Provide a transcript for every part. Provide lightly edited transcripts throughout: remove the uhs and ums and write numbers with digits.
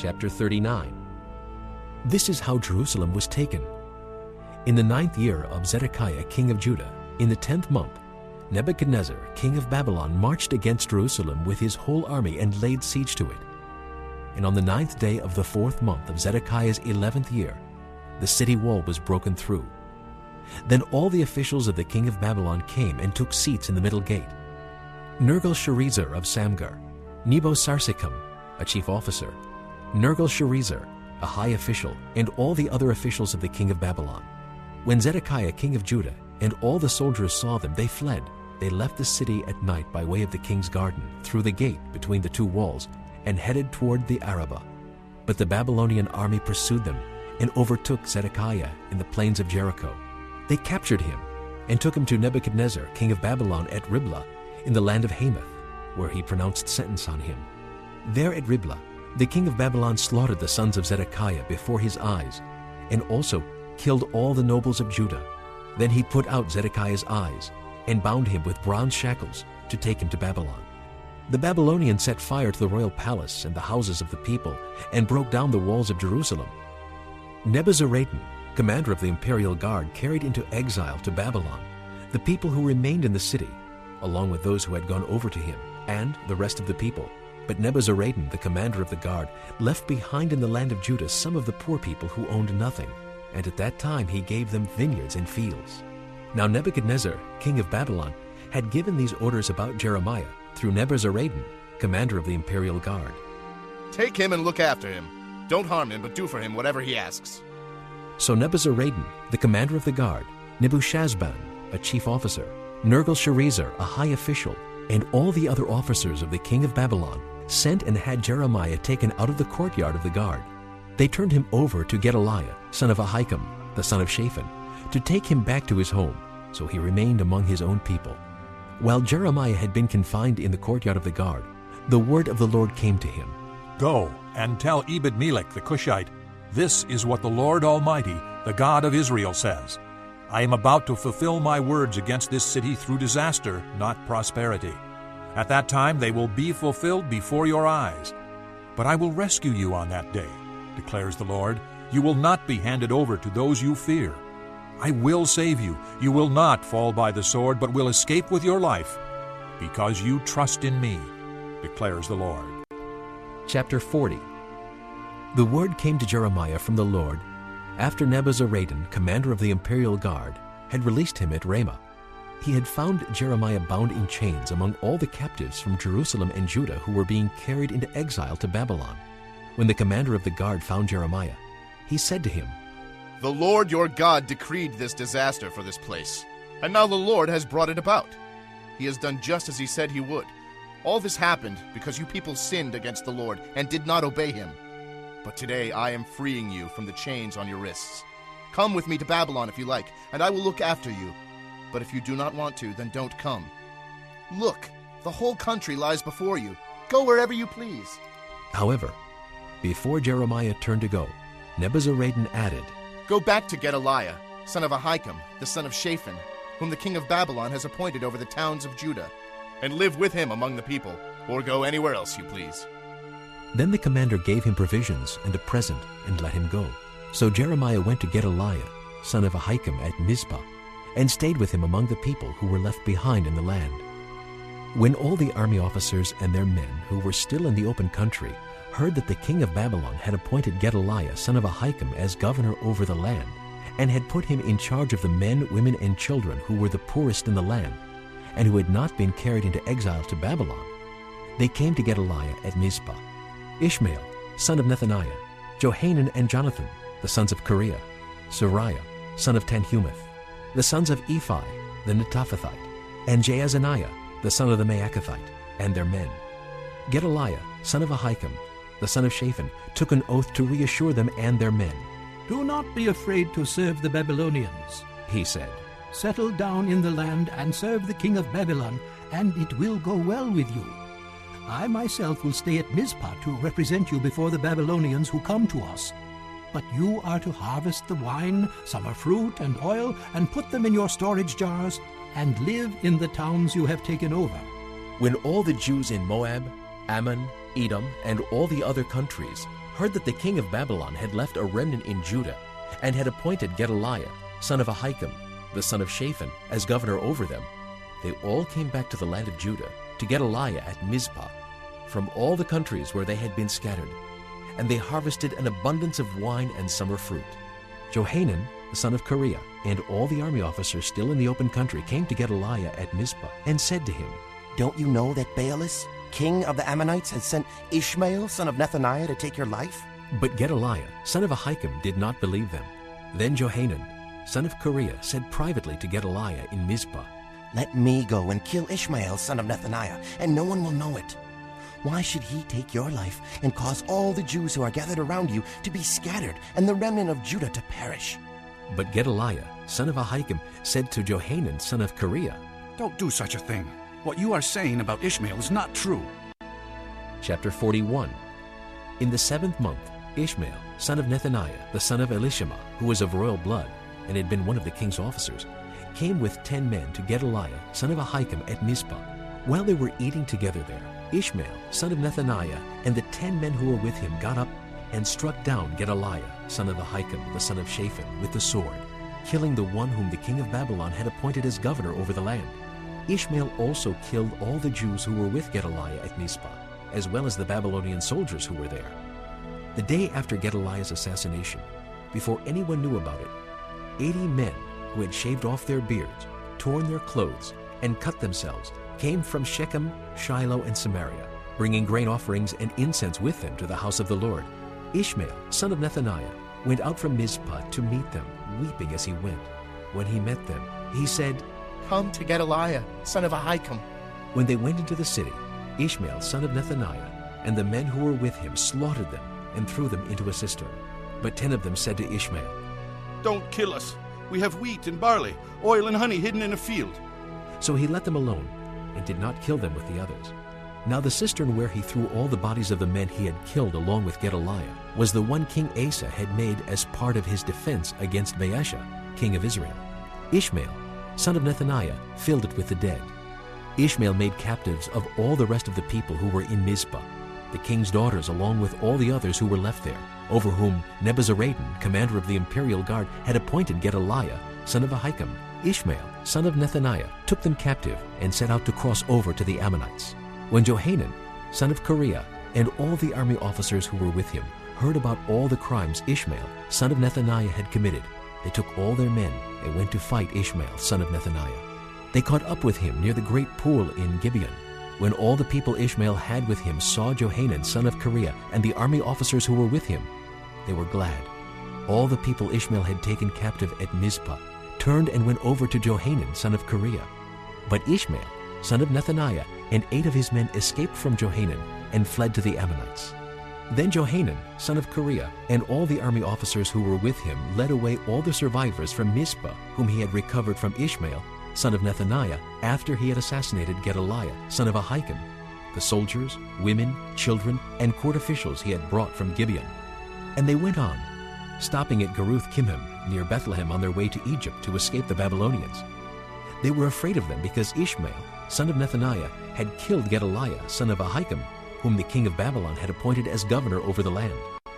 Chapter 39. This is how Jerusalem was taken. In the 9th year of Zedekiah king of Judah, in the 10th month, Nebuchadnezzar king of Babylon marched against Jerusalem with his whole army and laid siege to it. And on the 9th day of the 4th month of Zedekiah's 11th year, the city wall was broken through. Then all the officials of the king of Babylon came and took seats in the middle gate. Nergal-Sharezer of Samgar, Nebo-Sarsechim, a chief officer, Nergal-Sharezer, a high official, and all the other officials of the king of Babylon. When Zedekiah king of Judah and all the soldiers saw them, they fled. They left the city at night by way of the king's garden, through the gate between the two walls, and headed toward the Arabah. But the Babylonian army pursued them and overtook Zedekiah in the plains of Jericho. They captured him and took him to Nebuchadnezzar king of Babylon at Riblah in the land of Hamath, where he pronounced sentence on him. There at Riblah, the king of Babylon slaughtered the sons of Zedekiah before his eyes, and also killed all the nobles of Judah. Then he put out Zedekiah's eyes and bound him with bronze shackles to take him to Babylon. The Babylonians set fire to the royal palace and the houses of the people and broke down the walls of Jerusalem. Nebuzaradan, commander of the imperial guard, carried into exile to Babylon the people who remained in the city, along with those who had gone over to him, and the rest of the people. But Nebuzaradan, the commander of the guard, left behind in the land of Judah some of the poor people who owned nothing, and at that time he gave them vineyards and fields. Now Nebuchadnezzar, king of Babylon, had given these orders about Jeremiah through Nebuzaradan, commander of the imperial guard. Take him and look after him. Don't harm him, but do for him whatever he asks. So Nebuzaradan, the commander of the guard, Nebushazban, a chief officer, Nergal-Sharezer, a high official, and all the other officers of the king of Babylon sent and had Jeremiah taken out of the courtyard of the guard. They turned him over to Gedaliah, son of Ahikam, the son of Shaphan, to take him back to his home, so he remained among his own people. While Jeremiah had been confined in the courtyard of the guard, the word of the Lord came to him. Go and tell Ebed-Melech the Cushite, this is what the Lord Almighty, the God of Israel, says. I am about to fulfill my words against this city through disaster, not prosperity. At that time they will be fulfilled before your eyes. But I will rescue you on that day, declares the Lord. You will not be handed over to those you fear. I will save you. You will not fall by the sword, but will escape with your life, because you trust in me, declares the Lord. Chapter 40. The word came to Jeremiah from the Lord after Nebuzaradan, commander of the imperial guard, had released him at Ramah. He had found Jeremiah bound in chains among all the captives from Jerusalem and Judah who were being carried into exile to Babylon. When the commander of the guard found Jeremiah, he said to him, The Lord your God decreed this disaster for this place, and now the Lord has brought it about. He has done just as he said he would. All this happened because you people sinned against the Lord and did not obey him. But today I am freeing you from the chains on your wrists. Come with me to Babylon if you like, and I will look after you. But if you do not want to, then don't come. Look, the whole country lies before you. Go wherever you please. However, before Jeremiah turned to go, Nebuzaradan added, Go back to Gedaliah, son of Ahikam, the son of Shaphan, whom the king of Babylon has appointed over the towns of Judah, and live with him among the people, or go anywhere else you please. Then the commander gave him provisions and a present and let him go. So Jeremiah went to Gedaliah, son of Ahikam, at Mizpah, and stayed with him among the people who were left behind in the land. When all the army officers and their men who were still in the open country heard that the king of Babylon had appointed Gedaliah, son of Ahikam, as governor over the land, and had put him in charge of the men, women, and children who were the poorest in the land, and who had not been carried into exile to Babylon, they came to Gedaliah at Mizpah. Ishmael, son of Nethaniah, Johanan and Jonathan, the sons of Kareah, Sariah, son of Tanhumeth, the sons of Ephi, the Netophathite, and Jaazaniah, the son of the Maacathite, and their men. Gedaliah, son of Ahikam, the son of Shaphan, took an oath to reassure them and their men. Do not be afraid to serve the Babylonians, He said, Settle down in the land and serve the king of Babylon, and it will go well with you. I myself will stay at Mizpah to represent you before the Babylonians who come to us. But you are to harvest the wine, summer fruit, and oil, and put them in your storage jars, and live in the towns you have taken over. When all the Jews in Moab, Ammon, Edom, and all the other countries heard that the king of Babylon had left a remnant in Judah and had appointed Gedaliah, son of Ahikam, the son of Shaphan, as governor over them, they all came back to the land of Judah to Gedaliah at Mizpah, from all the countries where they had been scattered, and they harvested an abundance of wine and summer fruit. Johanan, the son of Kareah, and all the army officers still in the open country came to Gedaliah at Mizpah and said to him, "Don't you know that Baalis, king of the Ammonites, has sent Ishmael, son of Nethaniah, to take your life?" But Gedaliah, son of Ahikam, did not believe them. Then Johanan, son of Kareah, said privately to Gedaliah in Mizpah, "Let me go and kill Ishmael, son of Nethaniah, and no one will know it. Why should he take your life and cause all the Jews who are gathered around you to be scattered and the remnant of Judah to perish?" But Gedaliah, son of Ahikam, said to Johanan, son of Kareah, "Don't do such a thing. What you are saying about Ishmael is not true." Chapter 41. In the 7th month, Ishmael, son of Nethaniah, the son of Elishama, who was of royal blood, and had been one of the king's officers, came with 10 men to Gedaliah, son of Ahikam, at Mizpah. While they were eating together there, Ishmael, son of Nethaniah, and the 10 men who were with him got up and struck down Gedaliah, son of Ahikam, the son of Shaphan, with the sword, killing the one whom the king of Babylon had appointed as governor over the land. Ishmael also killed all the Jews who were with Gedaliah at Mizpah, as well as the Babylonian soldiers who were there. The day after Gedaliah's assassination, before anyone knew about it, 80 men who had shaved off their beards, torn their clothes, and cut themselves came from Shechem, Shiloh, and Samaria, bringing grain offerings and incense with them to the house of the Lord. Ishmael, son of Nethaniah, went out from Mizpah to meet them, weeping as he went. When he met them, he said, "Come to Gedaliah, son of Ahikam." When they went into the city, Ishmael, son of Nethaniah, and the men who were with him slaughtered them and threw them into a cistern. But 10 of them said to Ishmael, "Don't kill us. We have wheat and barley, oil and honey hidden in a field." So he let them alone and did not kill them with the others. Now the cistern where he threw all the bodies of the men he had killed along with Gedaliah was the one King Asa had made as part of his defense against Baasha, king of Israel. Ishmael, son of Nethaniah, filled it with the dead. Ishmael made captives of all the rest of the people who were in Mizpah, the king's daughters along with all the others who were left there, over whom Nebuzaradan, commander of the imperial guard, had appointed Gedaliah, son of Ahikam. Ishmael, son of Nethaniah, took them captive and set out to cross over to the Ammonites. When Johanan, son of Kareah, and all the army officers who were with him heard about all the crimes Ishmael, son of Nethaniah, had committed, they took all their men and went to fight Ishmael, son of Nethaniah. They caught up with him near the great pool in Gibeon. When all the people Ishmael had with him saw Johanan, son of Kareah, and the army officers who were with him, they were glad. All the people Ishmael had taken captive at Mizpah turned and went over to Johanan, son of Kareah. But Ishmael, son of Nethaniah, and 8 of his men escaped from Johanan and fled to the Ammonites. Then Johanan, son of Kareah, and all the army officers who were with him led away all the survivors from Mizpah, whom he had recovered from Ishmael, son of Nethaniah, after he had assassinated Gedaliah, son of Ahikam, the soldiers, women, children, and court officials he had brought from Gibeon. And they went on, stopping at Geruth-Kimham, near Bethlehem, on their way to Egypt to escape the Babylonians. They were afraid of them because Ishmael, son of Nethaniah, had killed Gedaliah, son of Ahikam, whom the king of Babylon had appointed as governor over the land.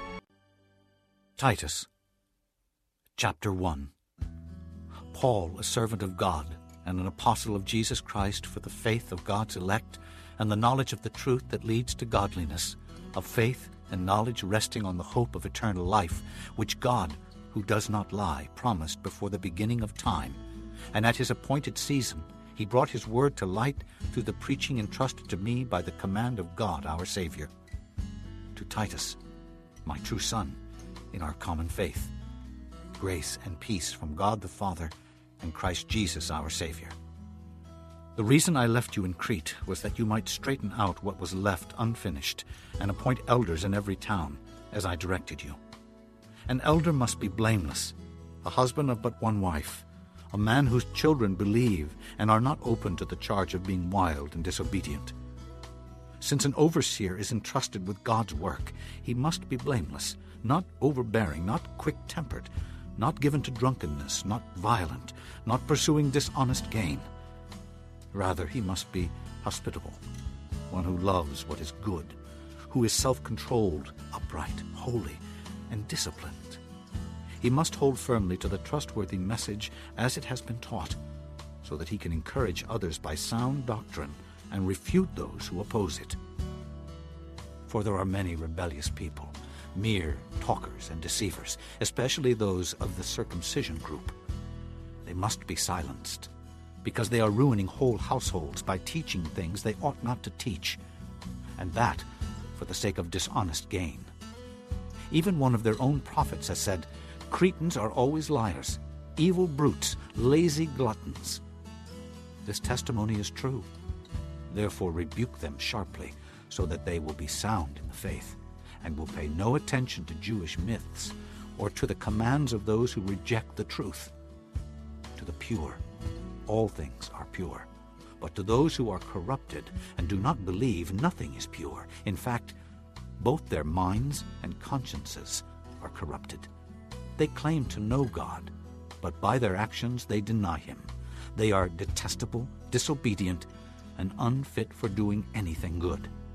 Titus, chapter 1. Paul, a servant of God and an apostle of Jesus Christ, for the faith of God's elect and the knowledge of the truth that leads to godliness, of faith and knowledge resting on the hope of eternal life, which God, who does not lie, promised before the beginning of time, and at his appointed season he brought his word to light through the preaching entrusted to me by the command of God our Savior. To Titus, my true son, in our common faith, grace and peace from God the Father and Christ Jesus our Savior. The reason I left you in Crete was that you might straighten out what was left unfinished and appoint elders in every town, as I directed you. An elder must be blameless, a husband of but one wife, a man whose children believe and are not open to the charge of being wild and disobedient. Since an overseer is entrusted with God's work, he must be blameless, not overbearing, not quick-tempered, not given to drunkenness, not violent, not pursuing dishonest gain. Rather, he must be hospitable, one who loves what is good, who is self-controlled, upright, holy, and disciplined. He must hold firmly to the trustworthy message as it has been taught, so that he can encourage others by sound doctrine and refute those who oppose it. For there are many rebellious people, mere talkers and deceivers, especially those of the circumcision group. They must be silenced, because they are ruining whole households by teaching things they ought not to teach, and that for the sake of dishonest gain. Even one of their own prophets has said, "Cretans are always liars, evil brutes, lazy gluttons." This testimony is true. Therefore rebuke them sharply, so that they will be sound in the faith, and will pay no attention to Jewish myths or to the commands of those who reject the truth. To the pure, all things are pure. But to those who are corrupted and do not believe, nothing is pure. In fact, both their minds and consciences are corrupted. They claim to know God, but by their actions they deny him. They are detestable, disobedient, and unfit for doing anything good.